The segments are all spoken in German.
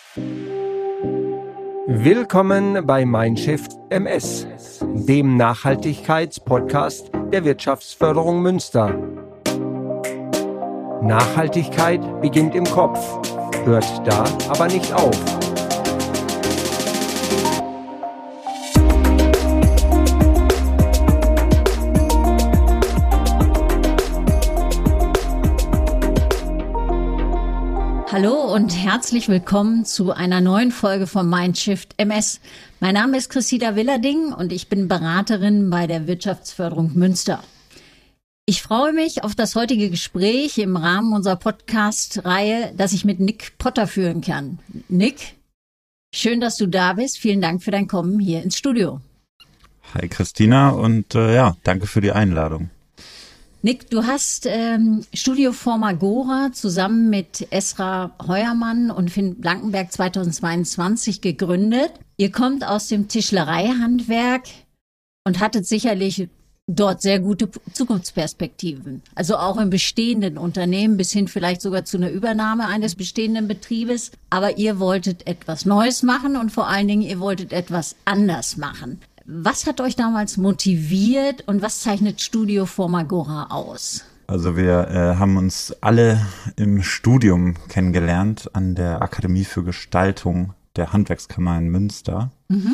Willkommen bei Mindshift MS, dem Nachhaltigkeitspodcast der Wirtschaftsförderung Münster. Nachhaltigkeit beginnt im Kopf, hört da aber nicht auf. Hallo und herzlich willkommen zu einer neuen Folge von Mindshift MS. Mein Name ist Christina Willerding und ich bin Beraterin bei der Wirtschaftsförderung Münster. Ich freue mich auf das heutige Gespräch im Rahmen unserer Podcast-Reihe, das ich mit Nick Potter führen kann. Nick, schön, dass du da bist. Vielen Dank für dein Kommen hier ins Studio. Hi Christina und danke für die Einladung. Nick, du hast Studio Formagora zusammen mit Esra Heuermann und Finn Blankenberg 2022 gegründet. Ihr kommt aus dem Tischlereihandwerk und hattet sicherlich dort sehr gute Zukunftsperspektiven. Also auch in bestehenden Unternehmen bis hin vielleicht sogar zu einer Übernahme eines bestehenden Betriebes. Aber ihr wolltet etwas Neues machen und vor allen Dingen, ihr wolltet etwas anders machen. Was hat euch damals motiviert und was zeichnet Studio Formagora aus? Also wir haben uns alle im Studium kennengelernt an der Akademie für Gestaltung der Handwerkskammer in Münster. Mhm.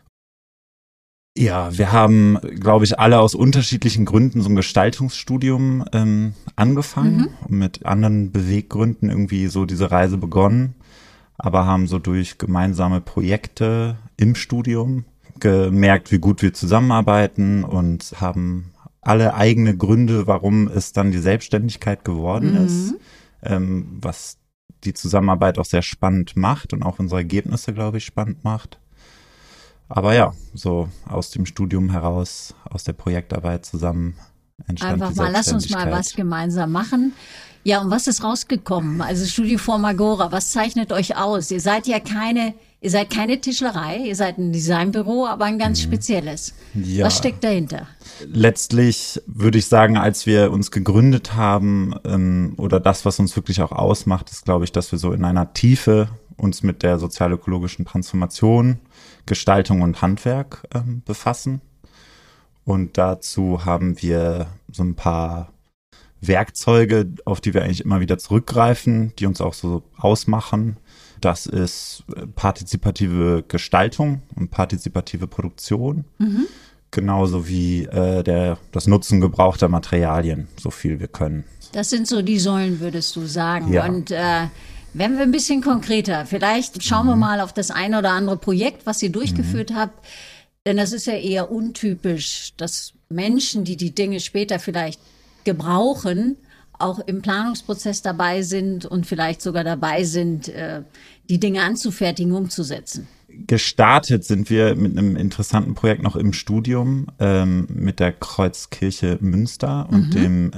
Ja, wir haben, glaube ich, alle aus unterschiedlichen Gründen so ein Gestaltungsstudium angefangen und mit anderen Beweggründen irgendwie so diese Reise begonnen, aber haben so durch gemeinsame Projekte im Studium gemerkt, wie gut wir zusammenarbeiten und haben alle eigene Gründe, warum es dann die Selbstständigkeit geworden ist, was die Zusammenarbeit auch sehr spannend macht und auch unsere Ergebnisse, glaube ich, spannend macht. Aber ja, so aus dem Studium heraus, aus der Projektarbeit zusammen entstand einfach die mal, lass uns Selbstständigkeit. mal was gemeinsam machen. Ja, und was ist rausgekommen? Also Studio Formagora, was zeichnet euch aus? Ihr seid keine Tischlerei, ihr seid ein Designbüro, aber ein ganz spezielles. Ja. Was steckt dahinter? Letztlich würde ich sagen, als wir uns gegründet haben, oder das, was uns wirklich auch ausmacht, ist, glaube ich, dass wir so in einer Tiefe uns mit der sozial-ökologischen Transformation, Gestaltung und Handwerk befassen. Und dazu haben wir so ein paar Werkzeuge, auf die wir eigentlich immer wieder zurückgreifen, die uns auch so ausmachen. Das ist partizipative Gestaltung und partizipative Produktion, genauso wie das Nutzen gebrauchter Materialien, so viel wir können. Das sind so die Säulen, würdest du sagen. Ja. Und werden wir ein bisschen konkreter, vielleicht schauen wir mal auf das eine oder andere Projekt, was ihr durchgeführt habt, denn das ist ja eher untypisch, dass Menschen, die die Dinge später vielleicht gebrauchen, auch im Planungsprozess dabei sind und vielleicht sogar dabei sind, die Dinge anzufertigen, umzusetzen. Gestartet sind wir mit einem interessanten Projekt noch im Studium mit der Kreuzkirche Münster und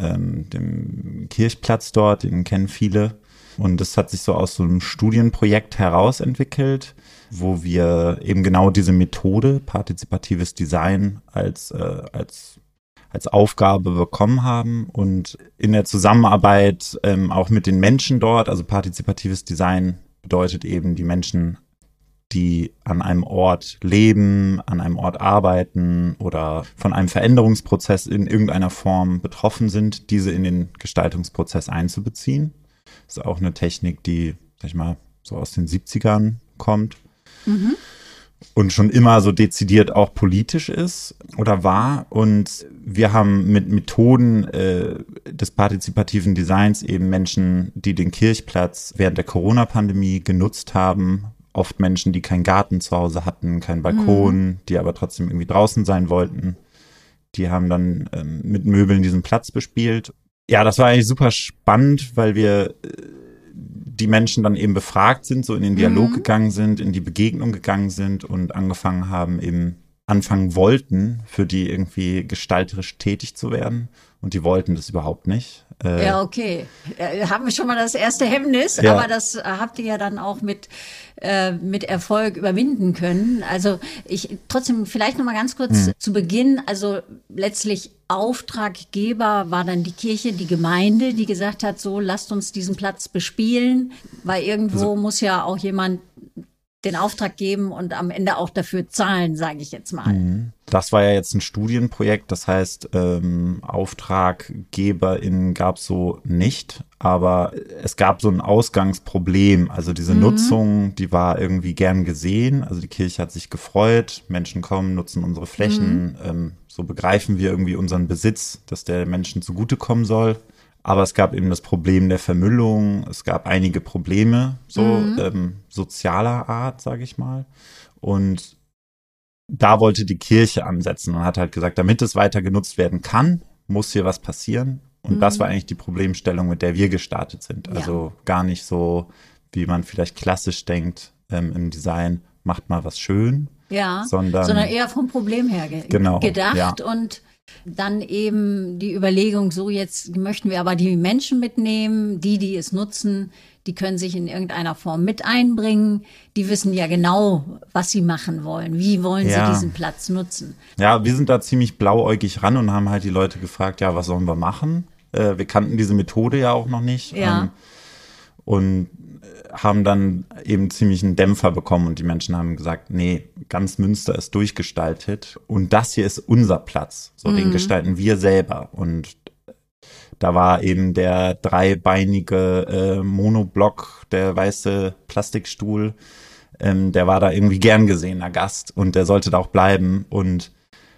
dem Kirchplatz dort, den kennen viele. Und das hat sich so aus so einem Studienprojekt heraus entwickelt, wo wir eben genau diese Methode, partizipatives Design, als Aufgabe bekommen haben und in der Zusammenarbeit auch mit den Menschen dort, also partizipatives Design bedeutet eben die Menschen, die an einem Ort leben, an einem Ort arbeiten oder von einem Veränderungsprozess in irgendeiner Form betroffen sind, diese in den Gestaltungsprozess einzubeziehen. Das ist auch eine Technik, die, sag ich mal, so aus den 70ern kommt. Und schon immer so dezidiert auch politisch ist oder war. Und wir haben mit Methoden des partizipativen Designs eben Menschen, die den Kirchplatz während der Corona-Pandemie genutzt haben, oft Menschen, die keinen Garten zu Hause hatten, keinen Balkon, die aber trotzdem irgendwie draußen sein wollten. Die haben dann mit Möbeln diesen Platz bespielt. Ja, das war eigentlich super spannend, weil wir die Menschen dann eben befragt sind, so in den Dialog gegangen sind, in die Begegnung gegangen sind und anfangen wollten, für die irgendwie gestalterisch tätig zu werden. Und die wollten das überhaupt nicht. Ja, okay. Haben wir schon mal das erste Hemmnis, Ja. aber das habt ihr ja dann auch mit Erfolg überwinden können. Also trotzdem vielleicht noch mal ganz kurz zu Beginn. Also letztlich Auftraggeber war dann die Kirche, die Gemeinde, die gesagt hat, so lasst uns diesen Platz bespielen, weil irgendwo muss ja auch jemand den Auftrag geben und am Ende auch dafür zahlen, sage ich jetzt mal. Das war ja jetzt ein Studienprojekt, das heißt, AuftraggeberInnen gab es so nicht, aber es gab so ein Ausgangsproblem. Also diese Nutzung, die war irgendwie gern gesehen. Also die Kirche hat sich gefreut, Menschen kommen, nutzen unsere Flächen, so begreifen wir irgendwie unseren Besitz, dass der Menschen zugutekommen soll. Aber es gab eben das Problem der Vermüllung, es gab einige Probleme, so sozialer Art, sage ich mal. Und da wollte die Kirche ansetzen und hat halt gesagt, damit es weiter genutzt werden kann, muss hier was passieren. Und das war eigentlich die Problemstellung, mit der wir gestartet sind. Also gar nicht so, wie man vielleicht klassisch denkt im Design, macht mal was schön. Ja, sondern eher vom Problem her gedacht und dann eben die Überlegung, so jetzt möchten wir aber die Menschen mitnehmen, die es nutzen, die können sich in irgendeiner Form mit einbringen, die wissen ja genau, was sie machen wollen, wie wollen sie diesen Platz nutzen. Ja, wir sind da ziemlich blauäugig ran und haben halt die Leute gefragt, ja, was sollen wir machen? Wir kannten diese Methode ja auch noch nicht und haben dann eben ziemlich einen Dämpfer bekommen und die Menschen haben gesagt, nee, ganz Münster ist durchgestaltet und das hier ist unser Platz, so den gestalten wir selber. Und da war eben der dreibeinige Monoblock, der weiße Plastikstuhl, der war da irgendwie gern gesehener Gast und der sollte da auch bleiben. Und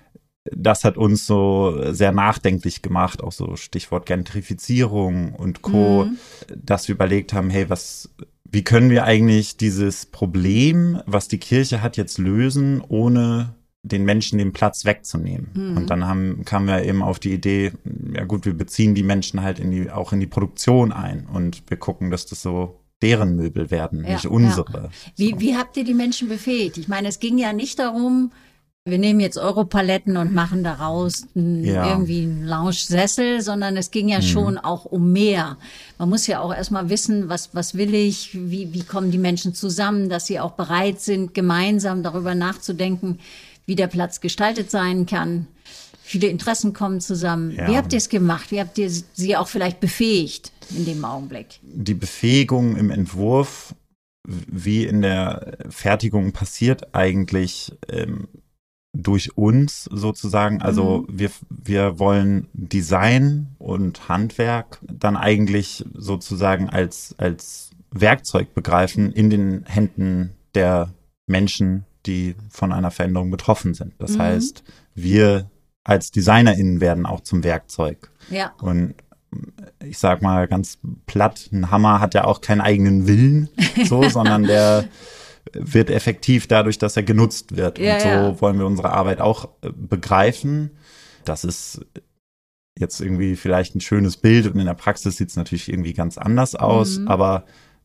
das hat uns so sehr nachdenklich gemacht, auch so Stichwort Gentrifizierung und Co., dass wir überlegt haben, hey, wie können wir eigentlich dieses Problem, was die Kirche hat, jetzt lösen, ohne den Menschen den Platz wegzunehmen? Und dann kamen wir eben auf die Idee, ja gut, wir beziehen die Menschen halt auch in die Produktion ein und wir gucken, dass das so deren Möbel werden, nicht unsere. Ja. Wie habt ihr die Menschen befähigt? Ich meine, es ging ja nicht darum, wir nehmen jetzt Europaletten und machen daraus irgendwie einen Lounge-Sessel, sondern es ging ja schon auch um mehr. Man muss ja auch erstmal wissen, was will ich, wie kommen die Menschen zusammen, dass sie auch bereit sind, gemeinsam darüber nachzudenken, wie der Platz gestaltet sein kann. Viele Interessen kommen zusammen. Ja. Wie habt ihr es gemacht? Wie habt ihr sie auch vielleicht befähigt in dem Augenblick? Die Befähigung im Entwurf, wie in der Fertigung, passiert eigentlich durch uns sozusagen. Also wir wollen Design und Handwerk dann eigentlich sozusagen als Werkzeug begreifen in den Händen der Menschen, die von einer Veränderung betroffen sind. Das heißt, wir als DesignerInnen werden auch zum Werkzeug. Ja. Und ich sag mal ganz platt, ein Hammer hat ja auch keinen eigenen Willen, sondern der wird effektiv dadurch, dass er genutzt wird. Und so wollen wir unsere Arbeit auch begreifen. Das ist jetzt irgendwie vielleicht ein schönes Bild und in der Praxis sieht es natürlich irgendwie ganz anders aus. Aber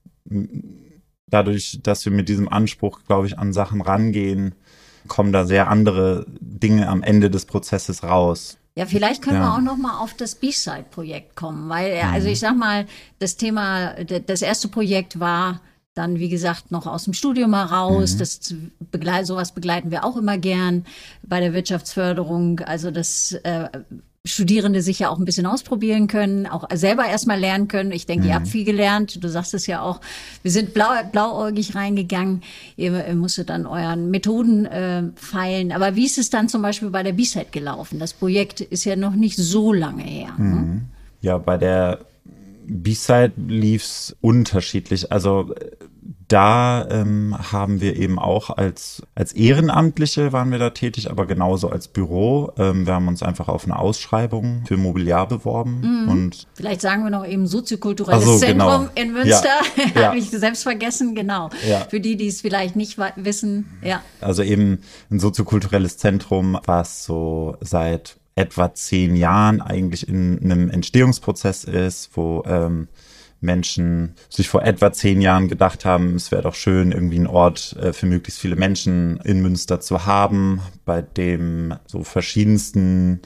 dadurch, dass wir mit diesem Anspruch, glaube ich, an Sachen rangehen, kommen da sehr andere Dinge am Ende des Prozesses raus. Ja, vielleicht können wir auch noch mal auf das B-Side-Projekt kommen, weil, also ich sag mal, das erste Projekt war dann, wie gesagt, noch aus dem Studium heraus. Sowas begleiten wir auch immer gern bei der Wirtschaftsförderung. Also, dass Studierende sich ja auch ein bisschen ausprobieren können, auch selber erstmal lernen können. Ich denke, ihr habt viel gelernt. Du sagst es ja auch. Wir sind blauäugig reingegangen. Ihr musstet dann euren Methoden feilen. Aber wie ist es dann zum Beispiel bei der B-Side gelaufen? Das Projekt ist ja noch nicht so lange her. Ne? Ja, bei der B-Side lief's unterschiedlich. Also da haben wir eben auch als Ehrenamtliche waren wir da tätig, aber genauso als Büro. Wir haben uns einfach auf eine Ausschreibung für Mobiliar beworben. Und vielleicht sagen wir noch eben soziokulturelles Zentrum in Münster. Ja. Habe ich selbst vergessen, genau. Ja. Für die es vielleicht nicht wissen. Ja. Also eben ein soziokulturelles Zentrum, was so seit etwa 10 Jahren eigentlich in einem Entstehungsprozess ist, wo Menschen sich vor etwa 10 Jahren gedacht haben, es wäre doch schön, irgendwie einen Ort für möglichst viele Menschen in Münster zu haben, bei dem so verschiedensten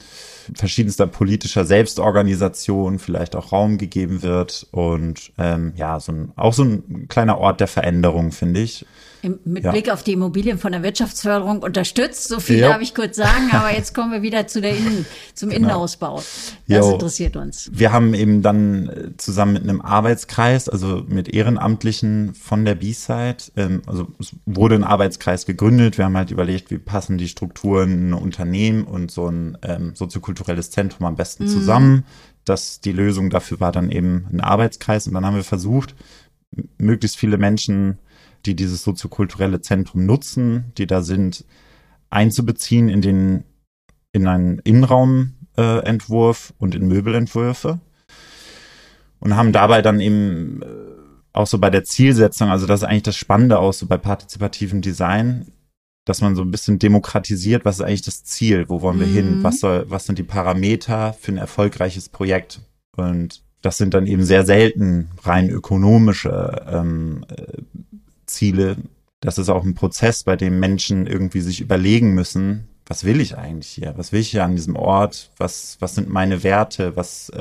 verschiedenster politischer Selbstorganisation vielleicht auch Raum gegeben wird und auch so ein kleiner Ort der Veränderung, finde ich. Mit Blick auf die Immobilien von der Wirtschaftsförderung unterstützt, so viel darf ich kurz sagen, aber jetzt kommen wir wieder zum Innenausbau. Das interessiert uns. Wir haben eben dann zusammen mit einem Arbeitskreis, also mit Ehrenamtlichen von der B-Side, also es wurde ein Arbeitskreis gegründet, wir haben halt überlegt, wie passen die Strukturen ein Unternehmen und so ein soziokulturelles Zentrum am besten zusammen. Die Lösung dafür war dann eben ein Arbeitskreis und dann haben wir versucht, möglichst viele Menschen, die dieses soziokulturelle Zentrum nutzen, die da sind, einzubeziehen in einen Innenraumentwurf und in Möbelentwürfe und haben dabei dann eben auch so bei der Zielsetzung, also das ist eigentlich das Spannende auch so bei partizipativem Design, dass man so ein bisschen demokratisiert, was ist eigentlich das Ziel, wo wollen wir hin, was sind die Parameter für ein erfolgreiches Projekt und das sind dann eben sehr selten rein ökonomische Ziele. Das ist auch ein Prozess, bei dem Menschen irgendwie sich überlegen müssen, was will ich eigentlich hier? Was will ich hier an diesem Ort? Was sind meine Werte?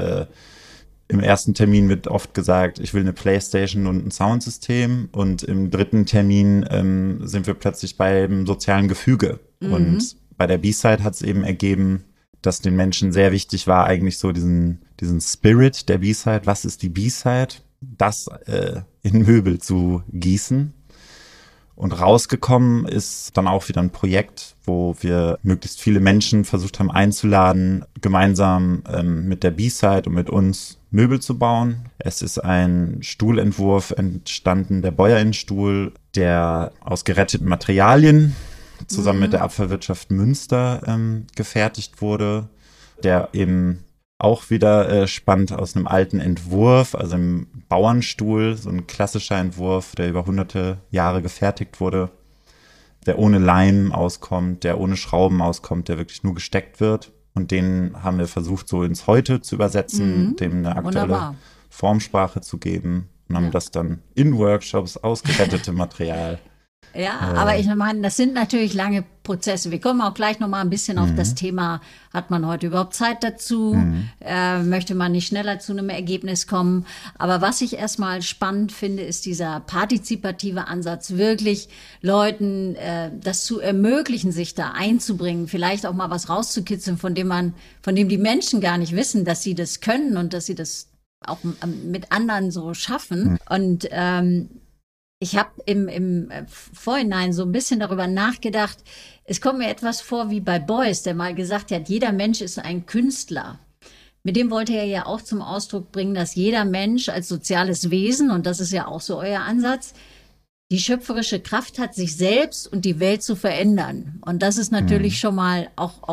Im ersten Termin wird oft gesagt, ich will eine Playstation und ein Soundsystem und im dritten Termin sind wir plötzlich beim sozialen Gefüge. Und bei der B-Side hat es eben ergeben, dass den Menschen sehr wichtig war, eigentlich so diesen Spirit der B-Side. Was ist die B-Side? Das in Möbel zu gießen. Und rausgekommen ist dann auch wieder ein Projekt, wo wir möglichst viele Menschen versucht haben einzuladen, gemeinsam mit der B-Side und mit uns Möbel zu bauen. Es ist ein Stuhlentwurf entstanden, der Bäuerinnenstuhl, der aus geretteten Materialien zusammen mit der Abfallwirtschaft Münster gefertigt wurde, der eben auch wieder spannend aus einem alten Entwurf, also im Bauernstuhl, so ein klassischer Entwurf, der über hunderte Jahre gefertigt wurde, der ohne Leim auskommt, der ohne Schrauben auskommt, der wirklich nur gesteckt wird. Und den haben wir versucht, so ins Heute zu übersetzen, dem eine aktuelle Formsprache zu geben und haben das dann in Workshops aus gerettetem Material. Ja, aber ich meine, das sind natürlich lange Prozesse. Wir kommen auch gleich nochmal ein bisschen auf das Thema, hat man heute überhaupt Zeit dazu? Möchte man nicht schneller zu einem Ergebnis kommen? Aber was ich erstmal spannend finde, ist dieser partizipative Ansatz, wirklich Leuten das zu ermöglichen, sich da einzubringen, vielleicht auch mal was rauszukitzeln, von dem die Menschen gar nicht wissen, dass sie das können und dass sie das auch mit anderen so schaffen. Und ich habe im Vorhinein so ein bisschen darüber nachgedacht, es kommt mir etwas vor wie bei Beuys, der mal gesagt hat, jeder Mensch ist ein Künstler. Mit dem wollte er ja auch zum Ausdruck bringen, dass jeder Mensch als soziales Wesen, und das ist ja auch so euer Ansatz, die schöpferische Kraft hat, sich selbst und die Welt zu verändern. Und das ist natürlich schon mal auch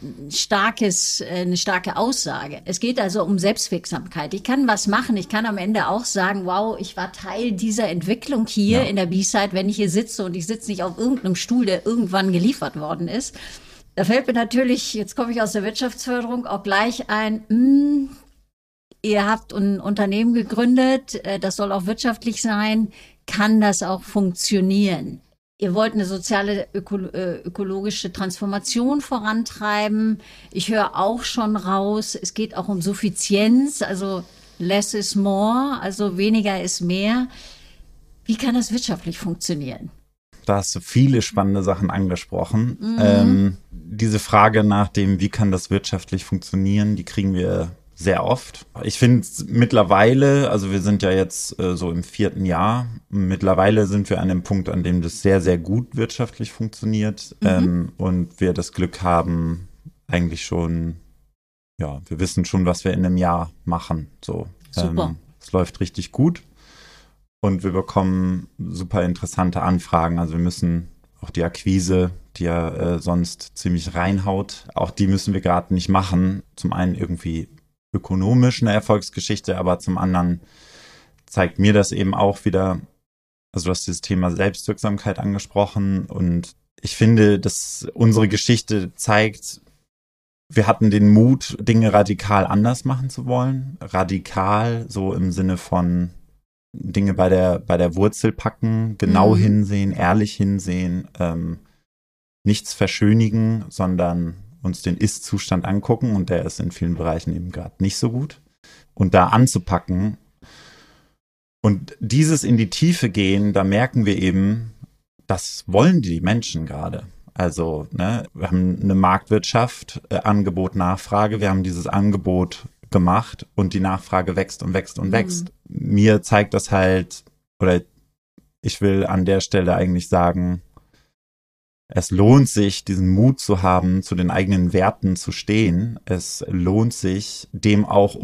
eine starke Aussage. Es geht also um Selbstwirksamkeit. Ich kann was machen. Ich kann am Ende auch sagen, wow, ich war Teil dieser Entwicklung hier in der B-Side, wenn ich hier sitze und ich sitze nicht auf irgendeinem Stuhl, der irgendwann geliefert worden ist. Da fällt mir natürlich, jetzt komme ich aus der Wirtschaftsförderung, auch gleich ein, ihr habt ein Unternehmen gegründet, das soll auch wirtschaftlich sein. Kann das auch funktionieren? Ihr wollt eine soziale, ökologische Transformation vorantreiben. Ich höre auch schon raus, es geht auch um Suffizienz, also less is more, also weniger ist mehr. Wie kann das wirtschaftlich funktionieren? Da hast du viele spannende Sachen angesprochen. Diese Frage nach dem, wie kann das wirtschaftlich funktionieren, die kriegen wir sehr oft. Ich finde mittlerweile, also wir sind ja jetzt so im 4. Jahr, mittlerweile sind wir an dem Punkt, an dem das sehr, sehr gut wirtschaftlich funktioniert und wir das Glück haben, eigentlich schon, wir wissen schon, was wir in einem Jahr machen. So, super. Es läuft richtig gut und wir bekommen super interessante Anfragen. Also wir müssen auch die Akquise, die ja sonst ziemlich reinhaut, auch die müssen wir gerade nicht machen. Zum einen irgendwie ökonomisch eine Erfolgsgeschichte, aber zum anderen zeigt mir das eben auch wieder, also du hast dieses Thema Selbstwirksamkeit angesprochen und ich finde, dass unsere Geschichte zeigt, wir hatten den Mut, Dinge radikal anders machen zu wollen. Radikal, so im Sinne von Dinge bei der Wurzel packen, genau hinsehen, ehrlich hinsehen, nichts verschönigen, sondern uns den Ist-Zustand angucken und der ist in vielen Bereichen eben gerade nicht so gut und da anzupacken und dieses in die Tiefe gehen, da merken wir eben, das wollen die Menschen gerade. Also, ne, wir haben eine Marktwirtschaft, Angebot, Nachfrage, wir haben dieses Angebot gemacht und die Nachfrage wächst und wächst und wächst. Mir zeigt das halt, oder ich will an der Stelle eigentlich sagen, es lohnt sich, diesen Mut zu haben, zu den eigenen Werten zu stehen. Es lohnt sich, dem auch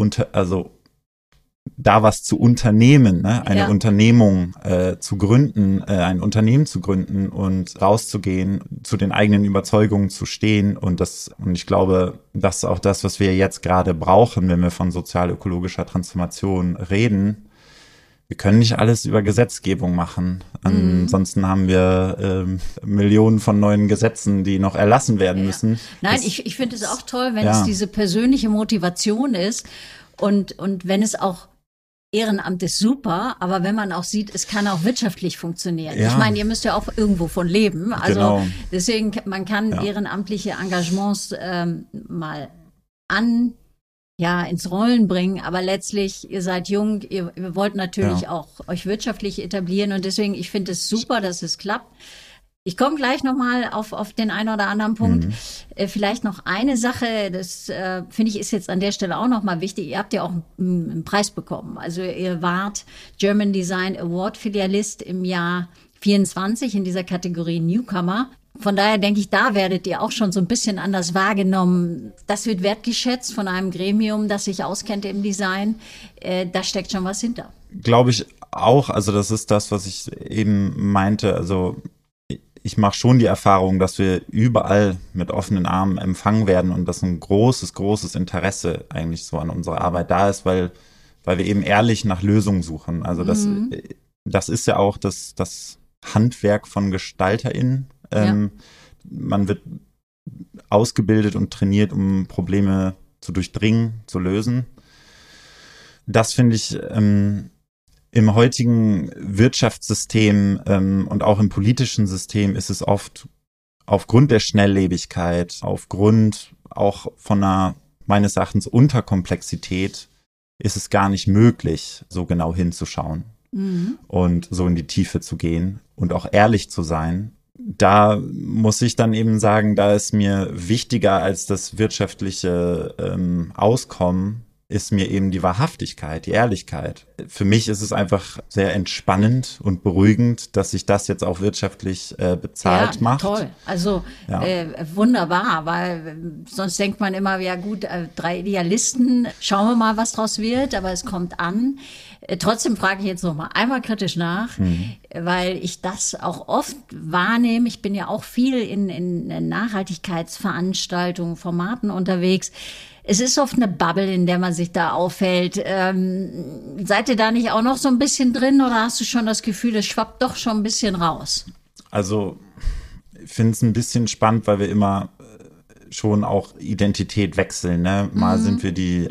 da was zu unternehmen, ne? Eine Unternehmung zu gründen, ein Unternehmen zu gründen und rauszugehen, zu den eigenen Überzeugungen zu stehen und ich glaube, das ist auch das, was wir jetzt gerade brauchen, wenn wir von sozial-ökologischer Transformation reden. Wir können nicht alles über Gesetzgebung machen. Ansonsten haben wir Millionen von neuen Gesetzen, die noch erlassen werden müssen. Nein, ich finde es auch toll, wenn es diese persönliche Motivation ist und wenn es auch Ehrenamt ist super, aber wenn man auch sieht, es kann auch wirtschaftlich funktionieren. Ja. Ich meine, ihr müsst ja auch irgendwo von leben. Also deswegen, man kann ehrenamtliche Engagements mal ins Rollen bringen, aber letztlich, ihr seid jung, ihr wollt natürlich auch euch wirtschaftlich etablieren und deswegen, ich finde es super, dass es klappt. Ich komme gleich nochmal auf den einen oder anderen Punkt. Vielleicht noch eine Sache, das finde ich ist jetzt an der Stelle auch nochmal wichtig. Ihr habt ja auch einen Preis bekommen. Also ihr wart German Design Award Filialist im Jahr 24 in dieser Kategorie Newcomer. Von daher denke ich, da werdet ihr auch schon so ein bisschen anders wahrgenommen. Das wird wertgeschätzt von einem Gremium, das sich auskennt im Design. Da steckt schon was hinter. Glaube ich auch. Also das ist das, was ich eben meinte. Also ich mache schon die Erfahrung, dass wir überall mit offenen Armen empfangen werden und dass ein großes, großes Interesse eigentlich so an unserer Arbeit da ist, weil wir eben ehrlich nach Lösungen suchen. Also das ist ja auch das Handwerk von GestalterInnen. Man wird ausgebildet und trainiert, um Probleme zu durchdringen, zu lösen. Das finde ich im heutigen Wirtschaftssystem und auch im politischen System ist es oft aufgrund der Schnelllebigkeit, aufgrund auch von einer meines Erachtens Unterkomplexität ist es gar nicht möglich, so genau hinzuschauen und so in die Tiefe zu gehen und auch ehrlich zu sein. Da muss ich dann eben sagen, da ist mir wichtiger als das wirtschaftliche Auskommen, ist mir eben die Wahrhaftigkeit, die Ehrlichkeit. Für mich ist es einfach sehr entspannend und beruhigend, dass sich das jetzt auch wirtschaftlich bezahlt macht. Toll. Also wunderbar, weil sonst denkt man immer, ja gut, 3 Idealisten, schauen wir mal, was draus wird, aber es kommt an. Trotzdem frage ich jetzt noch mal einmal kritisch nach, weil ich das auch oft wahrnehme. Ich bin ja auch viel in Nachhaltigkeitsveranstaltungen, Formaten unterwegs. Es ist oft eine Bubble, in der man sich da aufhält. Seid ihr da nicht auch noch so ein bisschen drin oder hast du schon das Gefühl, es schwappt doch schon ein bisschen raus? Also ich finde es ein bisschen spannend, weil wir immer schon auch Identität wechseln. Ne? Mal sind wir die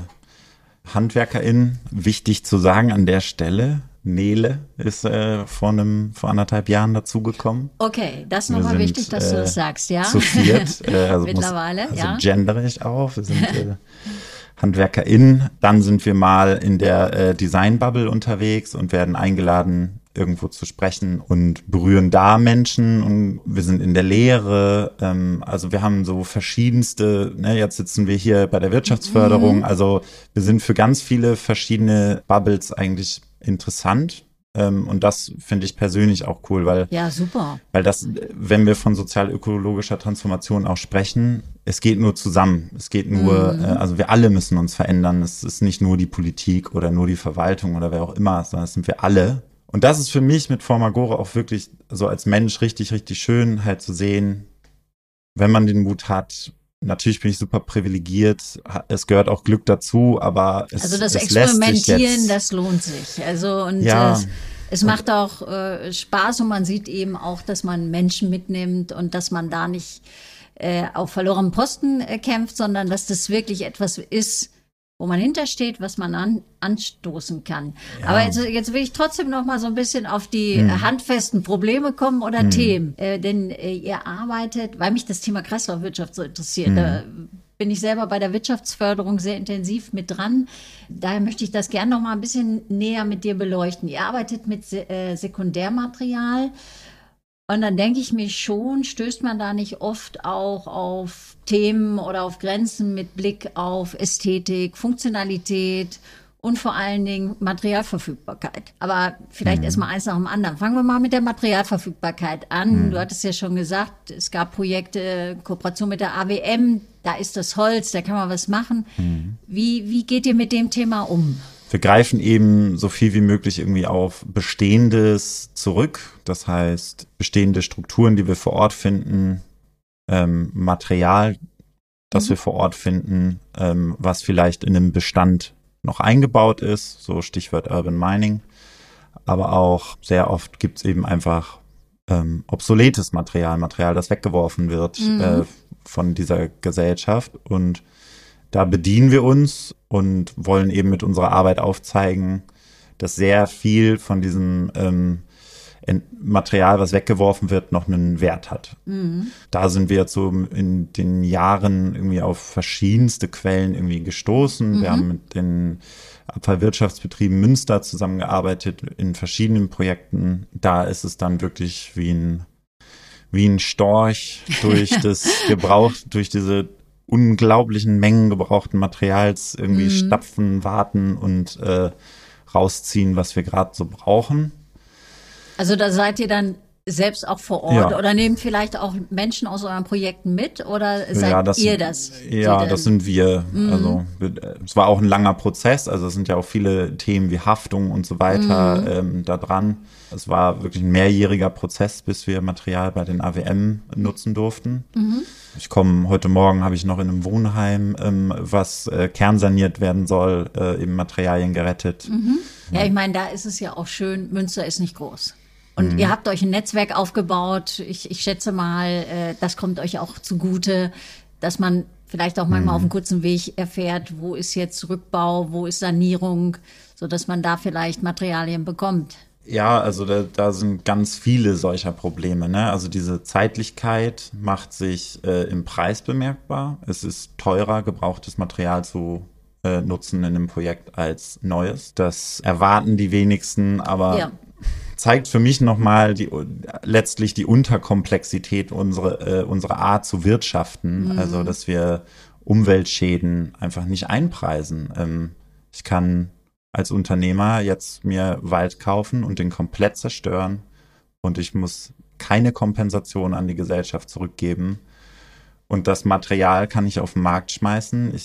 HandwerkerInnen. Wichtig zu sagen an der Stelle, Nele ist vor 1,5 Jahren dazugekommen. Okay, das ist nochmal wichtig, dass du das sagst, ja? Zu viert. Also mittlerweile, gendere ich auch. Wir sind HandwerkerInnen. Dann sind wir mal in der Design-Bubble unterwegs und werden eingeladen, irgendwo zu sprechen und berühren da Menschen und wir sind in der Lehre, also wir haben so verschiedenste, ne, jetzt sitzen wir hier bei der Wirtschaftsförderung, also wir sind für ganz viele verschiedene Bubbles eigentlich interessant und das finde ich persönlich auch cool, weil super. Weil das, wenn wir von sozial-ökologischer Transformation auch sprechen, es geht nur zusammen, es geht nur, also wir alle müssen uns verändern, es ist nicht nur die Politik oder nur die Verwaltung oder wer auch immer, sondern es sind wir alle. Und das ist für mich mit Formagora auch wirklich so als Mensch richtig, richtig schön halt zu sehen, wenn man den Mut hat. Natürlich bin ich super privilegiert, es gehört auch Glück dazu, aber also das Experimentieren, das lohnt sich. Also und es macht auch Spaß und man sieht eben auch, dass man Menschen mitnimmt und dass man da nicht auf verlorenen Posten kämpft, sondern dass das wirklich etwas ist, wo man hintersteht, was man anstoßen kann. Ja. Aber jetzt will ich trotzdem noch mal so ein bisschen auf die handfesten Probleme kommen oder Themen. Denn ihr arbeitet, weil mich das Thema Kreislaufwirtschaft so interessiert, da bin ich selber bei der Wirtschaftsförderung sehr intensiv mit dran. Daher möchte ich das gerne noch mal ein bisschen näher mit dir beleuchten. Ihr arbeitet mit Sekundärmaterial. Und dann denke ich mir schon, stößt man da nicht oft auch auf Themen oder auf Grenzen mit Blick auf Ästhetik, Funktionalität und vor allen Dingen Materialverfügbarkeit. Aber vielleicht erstmal eins nach dem anderen. Fangen wir mal mit der Materialverfügbarkeit an. Du hattest ja schon gesagt, es gab Projekte, Kooperation mit der AWM, da ist das Holz, da kann man was machen. Wie geht ihr mit dem Thema um? Wir greifen eben so viel wie möglich irgendwie auf Bestehendes zurück. Das heißt, bestehende Strukturen, die wir vor Ort finden, Material, das wir vor Ort finden, was vielleicht in einem Bestand noch eingebaut ist, so Stichwort Urban Mining. Aber auch sehr oft gibt es eben einfach obsoletes Material, das weggeworfen wird von dieser Gesellschaft. Und da bedienen wir uns und wollen eben mit unserer Arbeit aufzeigen, dass sehr viel von diesem Material, was weggeworfen wird, noch einen Wert hat. Da sind wir jetzt so in den Jahren irgendwie auf verschiedenste Quellen irgendwie gestoßen. Wir haben mit den Abfallwirtschaftsbetrieben Münster zusammengearbeitet in verschiedenen Projekten. Da ist es dann wirklich wie ein Storch durch diese unglaublichen Mengen gebrauchten Materials irgendwie stapfen, warten und rausziehen, was wir gerade so brauchen. Also da seid ihr dann selbst auch vor Ort oder nehmt vielleicht auch Menschen aus euren Projekten mit oder seid ihr das? Ja, das sind wir. Also es war auch ein langer Prozess, also es sind ja auch viele Themen wie Haftung und so weiter da dran. Es war wirklich ein mehrjähriger Prozess, bis wir Material bei den AWM nutzen durften. Heute Morgen habe ich noch in einem Wohnheim, was kernsaniert werden soll, eben Materialien gerettet. Ja, ich meine, da ist es ja auch schön, Münster ist nicht groß. Und ihr habt euch ein Netzwerk aufgebaut. Ich schätze mal, das kommt euch auch zugute, dass man vielleicht auch manchmal auf einem kurzen Weg erfährt, wo ist jetzt Rückbau, wo ist Sanierung, sodass man da vielleicht Materialien bekommt. Ja, also da sind ganz viele solcher Probleme, ne? Also diese Zeitlichkeit macht sich im Preis bemerkbar. Es ist teurer, gebrauchtes Material zu nutzen in einem Projekt als neues. Das erwarten die wenigsten, aber zeigt für mich nochmal letztlich die Unterkomplexität unserer Art zu wirtschaften. Also, dass wir Umweltschäden einfach nicht einpreisen. Ich kann als Unternehmer jetzt mir Wald kaufen und den komplett zerstören und ich muss keine Kompensation an die Gesellschaft zurückgeben. Und das Material kann ich auf den Markt schmeißen.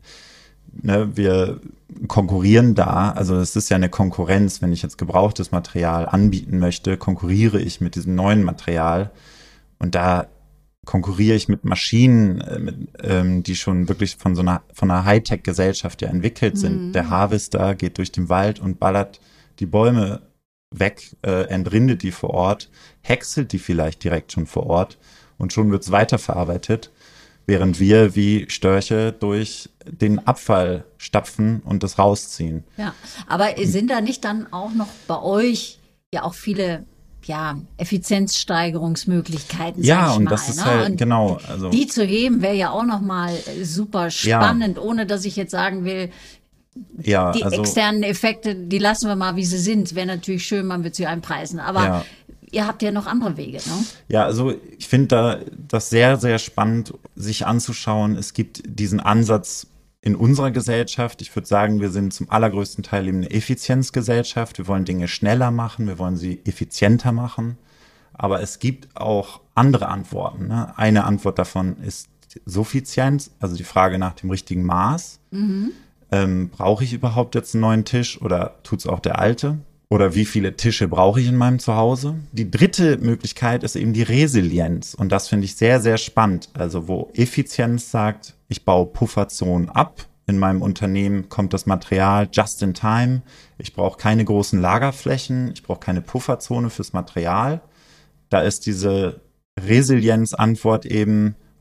Wir konkurrieren da, also es ist ja eine Konkurrenz, wenn ich jetzt gebrauchtes Material anbieten möchte, konkurriere ich mit diesem neuen Material und da konkurriere ich mit Maschinen, die schon wirklich von einer Hightech-Gesellschaft ja entwickelt sind. Der Harvester geht durch den Wald und ballert die Bäume weg, entrindet die vor Ort, häckselt die vielleicht direkt schon vor Ort und schon wird es weiterverarbeitet. Während wir wie Störche durch den Abfall stapfen und das rausziehen. Ja, aber sind da nicht dann auch noch bei euch ja auch viele Effizienzsteigerungsmöglichkeiten? Ja, und das ist halt, genau. Also die zu heben wäre ja auch nochmal super spannend, ohne dass ich jetzt sagen will, die externen Effekte, die lassen wir mal, wie sie sind. Wäre natürlich schön, man wird sie einpreisen, aber ihr habt ja noch andere Wege, ne? Ja, also ich finde das sehr, sehr spannend, sich anzuschauen. Es gibt diesen Ansatz in unserer Gesellschaft. Ich würde sagen, wir sind zum allergrößten Teil eben eine Effizienzgesellschaft. Wir wollen Dinge schneller machen, wir wollen sie effizienter machen. Aber es gibt auch andere Antworten, ne? Eine Antwort davon ist Suffizienz, also die Frage nach dem richtigen Maß. Brauche ich überhaupt jetzt einen neuen Tisch oder tut's auch der alte? Oder wie viele Tische brauche ich in meinem Zuhause? Die dritte Möglichkeit ist eben die Resilienz. Und das finde ich sehr, sehr spannend. Also wo Effizienz sagt, ich baue Pufferzonen ab. In meinem Unternehmen kommt das Material just in time. Ich brauche keine großen Lagerflächen. Ich brauche keine Pufferzone fürs Material. Da ist diese Resilienzantwort eben,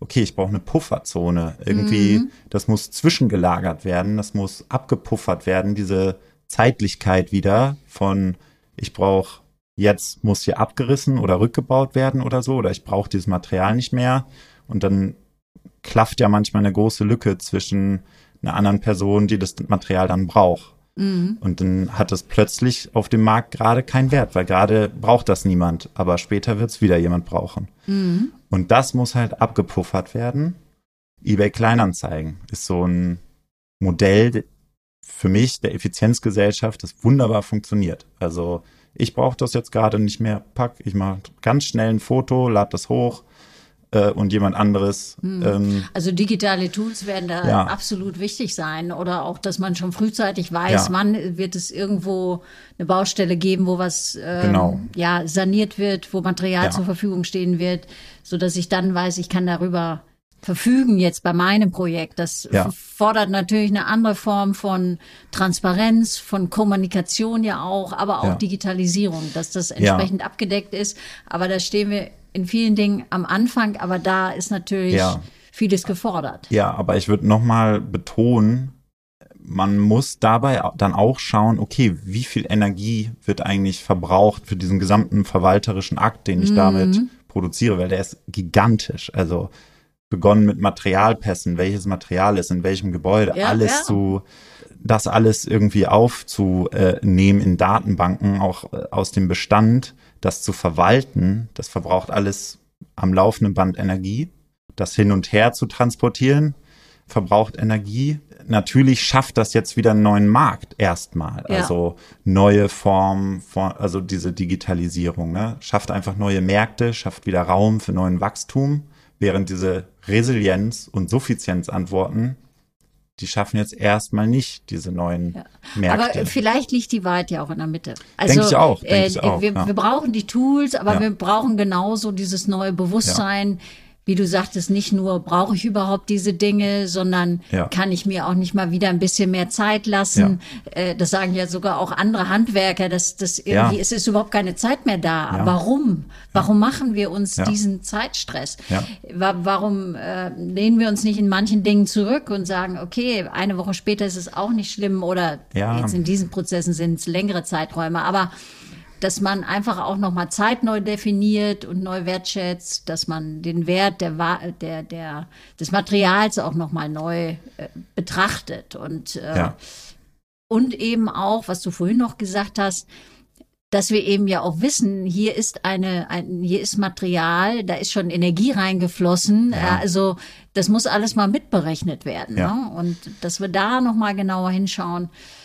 okay, ich brauche eine Pufferzone. Irgendwie, das muss zwischengelagert werden, das muss abgepuffert werden, diese Zeitlichkeit wieder von, ich brauche, jetzt muss hier abgerissen oder rückgebaut werden oder so, oder ich brauche dieses Material nicht mehr. Und dann klafft ja manchmal eine große Lücke zwischen einer anderen Person, die das Material dann braucht. Und dann hat es plötzlich auf dem Markt gerade keinen Wert, weil gerade braucht das niemand, aber später wird es wieder jemand brauchen. Und das muss halt abgepuffert werden. eBay Kleinanzeigen ist so ein Modell für mich der Effizienzgesellschaft, das wunderbar funktioniert. Also ich brauche das jetzt gerade nicht mehr, ich mache ganz schnell ein Foto, lade das hoch, und jemand anderes. Also digitale Tools werden da absolut wichtig sein, oder auch, dass man schon frühzeitig weiß, wann wird es irgendwo eine Baustelle geben, wo was saniert wird, wo Material zur Verfügung stehen wird, so dass ich dann weiß, ich kann darüber verfügen jetzt bei meinem Projekt. Das fordert natürlich eine andere Form von Transparenz, von Kommunikation ja auch, aber auch Digitalisierung, dass das entsprechend abgedeckt ist. Aber da stehen wir in vielen Dingen am Anfang, aber da ist natürlich vieles gefordert. Ja, aber ich würde nochmal betonen, man muss dabei dann auch schauen, okay, wie viel Energie wird eigentlich verbraucht für diesen gesamten verwalterischen Akt, den ich damit produziere, weil der ist gigantisch. Also begonnen mit Materialpässen, welches Material ist in welchem Gebäude, das alles irgendwie aufzunehmen in Datenbanken, auch aus dem Bestand, das zu verwalten, das verbraucht alles am laufenden Band Energie. Das hin und her zu transportieren, verbraucht Energie. Natürlich schafft das jetzt wieder einen neuen Markt erstmal. Ja. Also neue Formen, also diese Digitalisierung, ne? Schafft einfach neue Märkte, schafft wieder Raum für neuen Wachstum, während diese Resilienz- und Suffizienzantworten, die schaffen jetzt erstmal nicht diese neuen Märkte. Aber vielleicht liegt die Wahrheit ja auch in der Mitte. Also, denke ich auch. Wir brauchen die Tools, aber wir brauchen genauso dieses neue Bewusstsein. Wie du sagtest, nicht nur brauche ich überhaupt diese Dinge, sondern kann ich mir auch nicht mal wieder ein bisschen mehr Zeit lassen. Das sagen ja sogar auch andere Handwerker, dass das irgendwie, es ist überhaupt keine Zeit mehr da. Ja. Warum? Warum machen wir uns diesen Zeitstress? Ja. Warum lehnen wir uns nicht in manchen Dingen zurück und sagen, okay, eine Woche später ist es auch nicht schlimm, oder jetzt in diesen Prozessen sind es längere Zeiträume, aber dass man einfach auch nochmal Zeit neu definiert und neu wertschätzt, dass man den Wert des Materials auch nochmal neu betrachtet und eben auch, was du vorhin noch gesagt hast, dass wir eben ja auch wissen, hier ist hier ist Material, da ist schon Energie reingeflossen, also das muss alles mal mitberechnet werden, ne? Und dass wir da nochmal genauer hinschauen.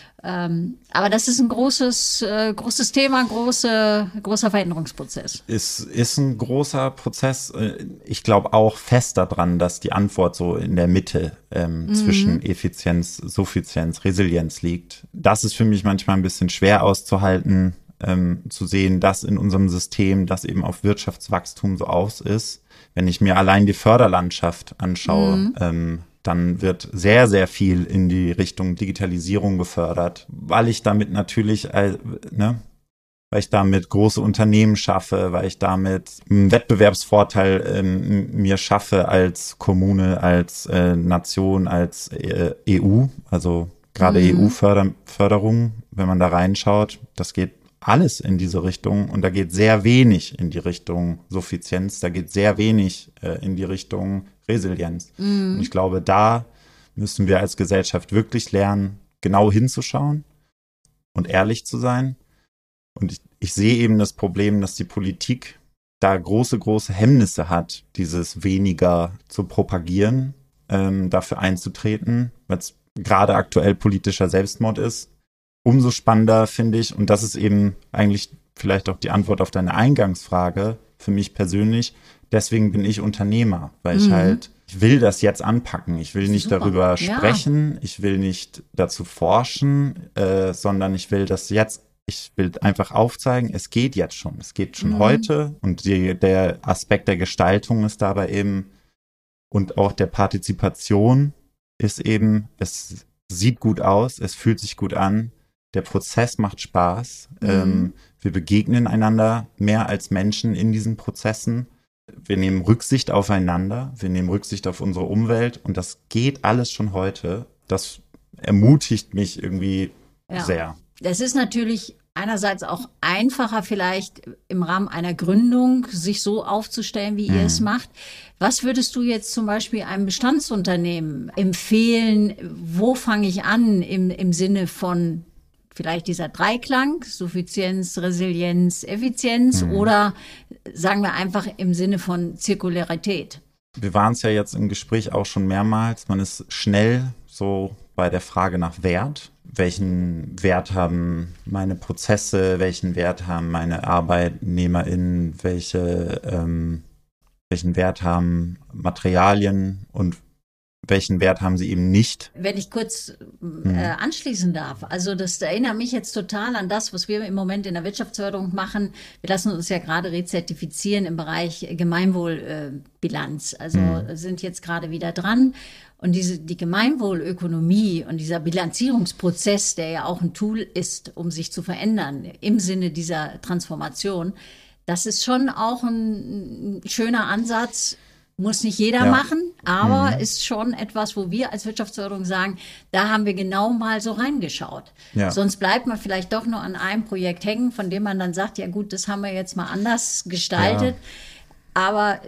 Aber das ist ein großes Thema, großer Veränderungsprozess. Ist ein großer Prozess. Ich glaube auch fest daran, dass die Antwort so in der Mitte zwischen Effizienz, Suffizienz, Resilienz liegt. Das ist für mich manchmal ein bisschen schwer auszuhalten, zu sehen, dass in unserem System das eben auf Wirtschaftswachstum so aus ist. Wenn ich mir allein die Förderlandschaft anschaue, dann wird sehr, sehr viel in die Richtung Digitalisierung gefördert, weil ich damit natürlich, weil ich damit große Unternehmen schaffe, weil ich damit einen Wettbewerbsvorteil mir schaffe als Kommune, als Nation, als EU, also gerade EU-Förderung, wenn man da reinschaut, das geht alles in diese Richtung, und da geht sehr wenig in die Richtung Suffizienz, da geht sehr wenig in die Richtung Resilienz. Und ich glaube, da müssen wir als Gesellschaft wirklich lernen, genau hinzuschauen und ehrlich zu sein. Und ich sehe eben das Problem, dass die Politik da große Hemmnisse hat, dieses weniger zu propagieren, dafür einzutreten, weil es gerade aktuell politischer Selbstmord ist. Umso spannender finde ich, und das ist eben eigentlich vielleicht auch die Antwort auf deine Eingangsfrage für mich persönlich, deswegen bin ich Unternehmer, weil ich will das jetzt anpacken. Ich will nicht darüber sprechen, ich will nicht dazu forschen, sondern ich will einfach aufzeigen, es geht jetzt schon. Es geht schon heute, und der Aspekt der Gestaltung ist dabei eben, und auch der Partizipation ist eben, es sieht gut aus, es fühlt sich gut an, der Prozess macht Spaß, wir begegnen einander mehr als Menschen in diesen Prozessen. wir nehmen Rücksicht aufeinander, wir nehmen Rücksicht auf unsere Umwelt und das geht alles schon heute. Das ermutigt mich irgendwie sehr. Es ist natürlich einerseits auch einfacher vielleicht im Rahmen einer Gründung, sich so aufzustellen, wie ihr es macht. Was würdest du jetzt zum Beispiel einem Bestandsunternehmen empfehlen? Wo fange ich an im Sinne von vielleicht dieser Dreiklang, Suffizienz, Resilienz, Effizienz oder sagen wir einfach im Sinne von Zirkularität? Wir waren es ja jetzt im Gespräch auch schon mehrmals. Man ist schnell so bei der Frage nach Wert. Welchen Wert haben meine Prozesse? Welchen Wert haben meine ArbeitnehmerInnen? Welchen Wert haben Materialien und welchen Wert haben sie eben nicht? Wenn ich kurz anschließen darf, also das erinnert mich jetzt total an das, was wir im Moment in der Wirtschaftsförderung machen. Wir lassen uns ja gerade rezertifizieren im Bereich Gemeinwohlbilanz. Also sind jetzt gerade wieder dran. Und die Gemeinwohlökonomie und dieser Bilanzierungsprozess, der ja auch ein Tool ist, um sich zu verändern im Sinne dieser Transformation, das ist schon auch ein schöner Ansatz. Muss nicht jeder machen, aber ist schon etwas, wo wir als Wirtschaftsförderung sagen, da haben wir genau mal so reingeschaut. Ja. Sonst bleibt man vielleicht doch nur an einem Projekt hängen, von dem man dann sagt, ja gut, das haben wir jetzt mal anders gestaltet. Ja. Aber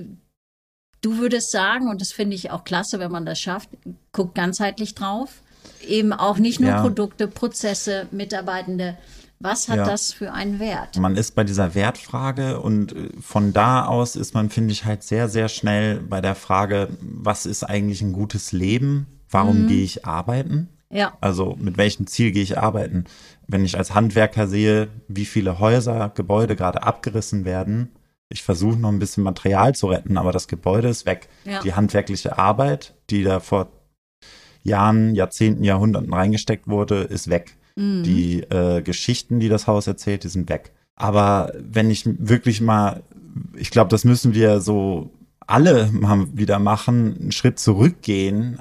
du würdest sagen, und das finde ich auch klasse, wenn man das schafft, guckt ganzheitlich drauf. Eben auch nicht nur Produkte, Prozesse, Mitarbeitende. Was hat das für einen Wert? Man ist bei dieser Wertfrage und von da aus ist man, finde ich, halt sehr, sehr schnell bei der Frage, was ist eigentlich ein gutes Leben? Warum gehe ich arbeiten? Ja. Also mit welchem Ziel gehe ich arbeiten? Wenn ich als Handwerker sehe, wie viele Häuser, Gebäude gerade abgerissen werden, ich versuche noch ein bisschen Material zu retten, aber das Gebäude ist weg. Ja. Die handwerkliche Arbeit, die da vor Jahren, Jahrzehnten, Jahrhunderten reingesteckt wurde, ist weg. Die Geschichten, die das Haus erzählt, die sind weg. Aber wenn ich wirklich mal, ich glaube, das müssen wir so alle mal wieder machen, einen Schritt zurückgehen,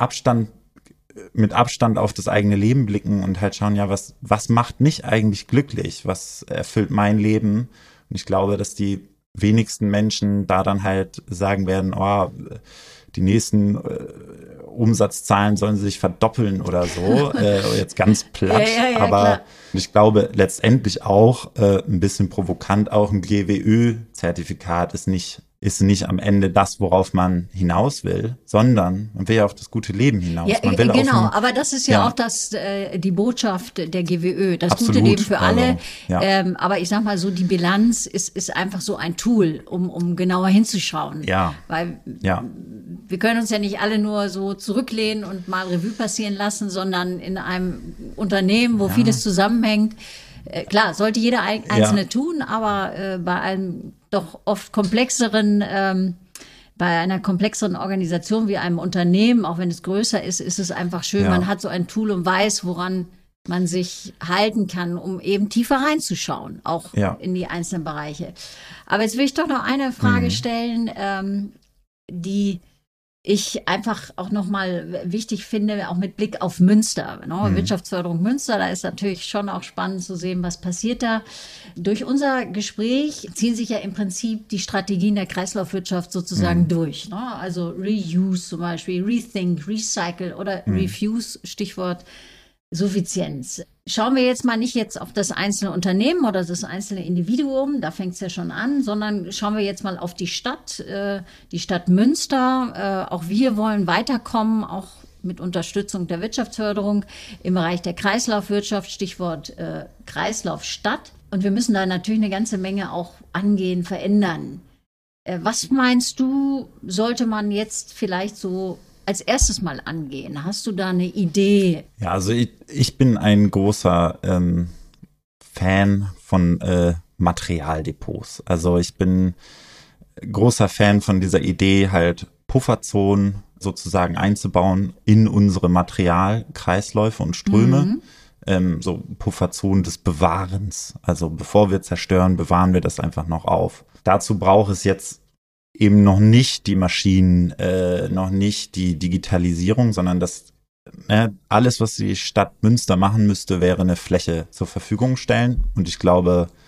mit Abstand auf das eigene Leben blicken und halt schauen, ja, was macht mich eigentlich glücklich? Was erfüllt mein Leben? Und ich glaube, dass die wenigsten Menschen da dann halt sagen werden, oh, die nächsten Umsatzzahlen sollen sich verdoppeln oder so, jetzt ganz platt, aber klar. Ich glaube letztendlich auch, ein bisschen provokant auch, ein GWÖ-Zertifikat ist nicht am Ende das, worauf man hinaus will, sondern man will ja auf das gute Leben hinaus. Ja, man will genau, aber das ist ja auch die Botschaft der GWÖ, das Absolut. Gute Leben für alle. Also, aber ich sag mal so, die Bilanz ist einfach so ein Tool, um genauer hinzuschauen. Ja. Weil wir können uns ja nicht alle nur so zurücklehnen und mal Revue passieren lassen, sondern in einem Unternehmen, wo vieles zusammenhängt. Klar, sollte jeder Einzelne tun, aber bei einem doch oft komplexeren, bei einer komplexeren Organisation wie einem Unternehmen, auch wenn es größer ist, ist es einfach schön, man hat so ein Tool und weiß, woran man sich halten kann, um eben tiefer reinzuschauen, auch in die einzelnen Bereiche. Aber jetzt will ich doch noch eine Frage stellen, die ich einfach auch nochmal wichtig finde, auch mit Blick auf Münster. Ne? Wirtschaftsförderung Münster, da ist natürlich schon auch spannend zu sehen, was passiert da. Durch unser Gespräch ziehen sich ja im Prinzip die Strategien der Kreislaufwirtschaft sozusagen durch. Ne? Also Reuse zum Beispiel, Rethink, Recycle oder Refuse, Stichwort Suffizienz. Schauen wir jetzt mal nicht jetzt auf das einzelne Unternehmen oder das einzelne Individuum, da fängt es ja schon an, sondern schauen wir jetzt mal auf die Stadt Münster. Auch wir wollen weiterkommen, auch mit Unterstützung der Wirtschaftsförderung im Bereich der Kreislaufwirtschaft, Stichwort Kreislaufstadt. Und wir müssen da natürlich eine ganze Menge auch angehen, verändern. Was meinst du, sollte man jetzt vielleicht so als erstes mal angehen? Hast du da eine Idee? Ja, also ich bin ein großer Fan von Materialdepots. Also ich bin großer Fan von dieser Idee, halt Pufferzonen sozusagen einzubauen in unsere Materialkreisläufe und Ströme. So Pufferzonen des Bewahrens. Also bevor wir zerstören, bewahren wir das einfach noch auf. Dazu braucht es jetzt eben noch nicht die Maschinen, noch nicht die Digitalisierung, sondern das alles, was die Stadt Münster machen müsste, wäre eine Fläche zur Verfügung stellen. Und ich glaube,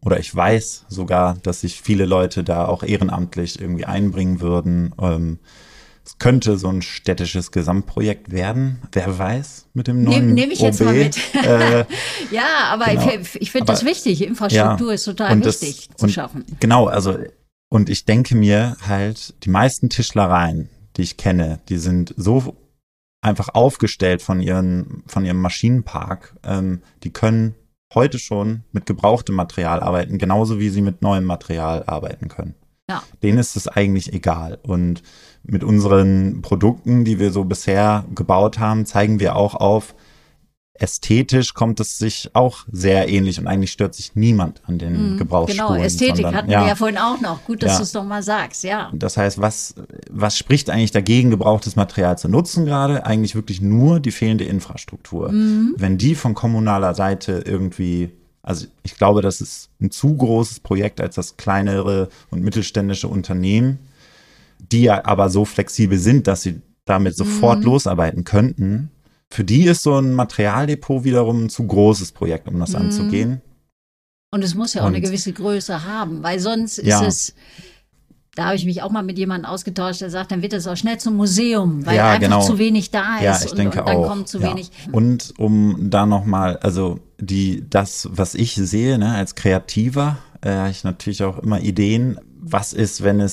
oder ich weiß sogar, dass sich viele Leute da auch ehrenamtlich irgendwie einbringen würden. Es könnte so ein städtisches Gesamtprojekt werden, wer weiß, mit dem neuen Nehme ich jetzt OB. mal mit. Ja, aber Genau. ich finde das wichtig. Infrastruktur ist total wichtig zu schaffen. Genau, also und ich denke mir halt, die meisten Tischlereien, die ich kenne, die sind so einfach aufgestellt von ihrem Maschinenpark, die können heute schon mit gebrauchtem Material arbeiten, genauso wie sie mit neuem Material arbeiten können. Ja. Denen ist es eigentlich egal. Und mit unseren Produkten, die wir so bisher gebaut haben, zeigen wir auch auf, ästhetisch kommt es sich auch sehr ähnlich und eigentlich stört sich niemand an den Gebrauchsspuren. Genau, Ästhetik hatten wir ja vorhin auch noch. Gut, dass du es nochmal sagst, ja. Das heißt, was spricht eigentlich dagegen, gebrauchtes Material zu nutzen gerade? Eigentlich wirklich nur die fehlende Infrastruktur. Wenn die von kommunaler Seite irgendwie, also ich glaube, das ist ein zu großes Projekt, als das kleinere und mittelständische Unternehmen, die ja aber so flexibel sind, dass sie damit sofort losarbeiten könnten. Für die ist so ein Materialdepot wiederum ein zu großes Projekt, um das anzugehen. Und es muss ja auch eine gewisse Größe haben, weil sonst ist es, da habe ich mich auch mal mit jemandem ausgetauscht, der sagt, dann wird es auch schnell zum Museum, weil einfach zu wenig da ist. Ja, ich denke und dann auch. kommt zu wenig. Und um da nochmal, also das, was ich sehe, ne, als Kreativer, habe ich natürlich auch immer Ideen. Was ist, wenn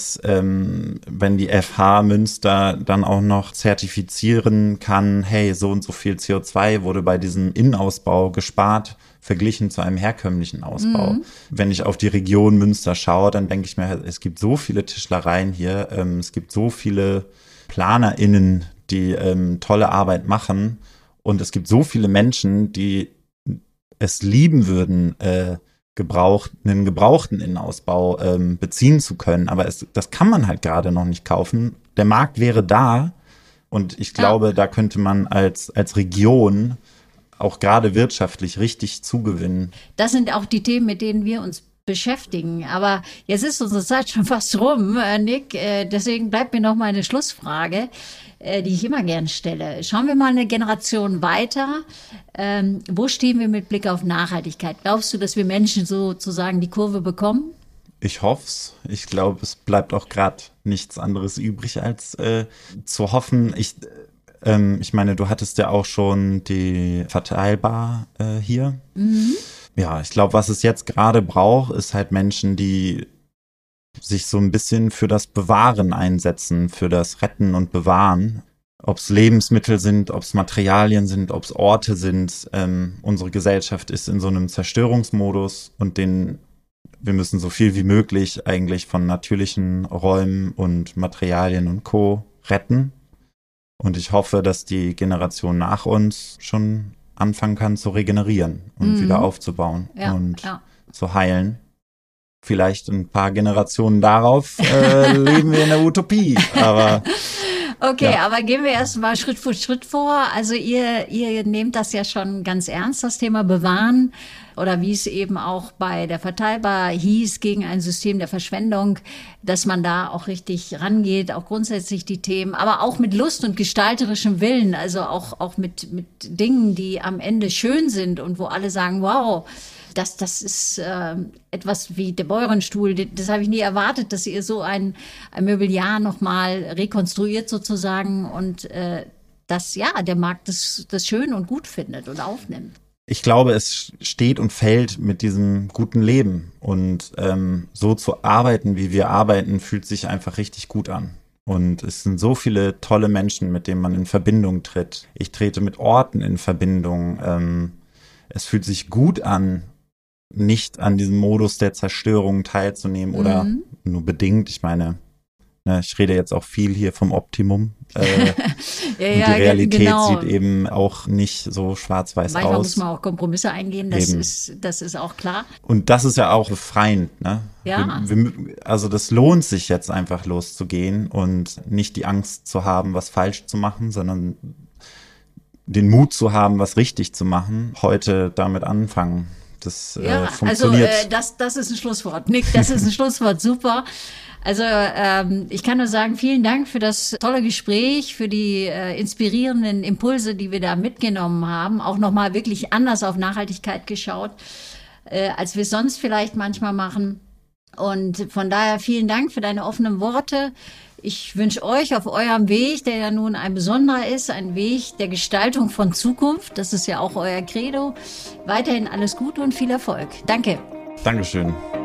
die FH Münster dann auch noch zertifizieren kann, hey, so und so viel CO2 wurde bei diesem Innenausbau gespart, verglichen zu einem herkömmlichen Ausbau. Wenn ich auf die Region Münster schaue, dann denke ich mir, es gibt so viele Tischlereien hier, es gibt so viele PlanerInnen, die tolle Arbeit machen und es gibt so viele Menschen, die es lieben würden, einen gebrauchten Innenausbau beziehen zu können. Aber das kann man halt gerade noch nicht kaufen. Der Markt wäre da und ich glaube, da könnte man als Region auch gerade wirtschaftlich richtig zugewinnen. Das sind auch die Themen, mit denen wir uns beschäftigen. Aber jetzt ist unsere Zeit schon fast rum, Nick. Deswegen bleibt mir noch mal eine Schlussfrage, die ich immer gern stelle. Schauen wir mal eine Generation weiter. Wo stehen wir mit Blick auf Nachhaltigkeit? Glaubst du, dass wir Menschen sozusagen die Kurve bekommen? Ich hoff's. Ich glaube, es bleibt auch gerade nichts anderes übrig, als zu hoffen. Ich meine, du hattest ja auch schon die Verteilbar hier. Ja, ich glaube, was es jetzt gerade braucht, ist halt Menschen, die sich so ein bisschen für das Bewahren einsetzen, für das Retten und Bewahren. Ob es Lebensmittel sind, ob es Materialien sind, ob es Orte sind. Unsere Gesellschaft ist in so einem Zerstörungsmodus und wir müssen so viel wie möglich eigentlich von natürlichen Räumen und Materialien und Co. retten. Und ich hoffe, dass die Generation nach uns schon anfangen kann zu regenerieren und wieder aufzubauen und zu heilen. Vielleicht ein paar Generationen darauf leben wir in der Utopie, aber okay, aber gehen wir erst mal Schritt für Schritt vor. Also ihr nehmt das ja schon ganz ernst, das Thema Bewahren oder wie es eben auch bei der Verteilbar hieß, gegen ein System der Verschwendung, dass man da auch richtig rangeht, auch grundsätzlich die Themen, aber auch mit Lust und gestalterischem Willen, also auch mit Dingen, die am Ende schön sind und wo alle sagen, wow, das ist etwas wie der Bäuerenstuhl. Das habe ich nie erwartet, dass ihr so ein Möbeljahr nochmal rekonstruiert sozusagen und dass der Markt das schön und gut findet und aufnimmt. Ich glaube, es steht und fällt mit diesem guten Leben. Und so zu arbeiten, wie wir arbeiten, fühlt sich einfach richtig gut an. Und es sind so viele tolle Menschen, mit denen man in Verbindung tritt. Ich trete mit Orten in Verbindung. Es fühlt sich gut an, nicht an diesem Modus der Zerstörung teilzunehmen oder nur bedingt. Ich meine, ich rede jetzt auch viel hier vom Optimum. Und die Realität sieht eben auch nicht so schwarz-weiß aus. Manchmal muss man auch Kompromisse eingehen, das ist auch klar. Und das ist ja auch befreiend, ne? Ja. Also das lohnt sich jetzt einfach loszugehen und nicht die Angst zu haben, was falsch zu machen, sondern den Mut zu haben, was richtig zu machen, heute damit anfangen. Das funktioniert. Also das ist ein Schlusswort. Nick, das ist ein Schlusswort, super. Also ich kann nur sagen, vielen Dank für das tolle Gespräch, für die inspirierenden Impulse, die wir da mitgenommen haben. Auch nochmal wirklich anders auf Nachhaltigkeit geschaut. als wir es sonst vielleicht manchmal machen. Und von daher vielen Dank für deine offenen Worte. Ich wünsche euch auf eurem Weg, der ja nun ein besonderer ist, ein Weg der Gestaltung von Zukunft, das ist ja auch euer Credo, weiterhin alles Gute und viel Erfolg. Danke. Dankeschön.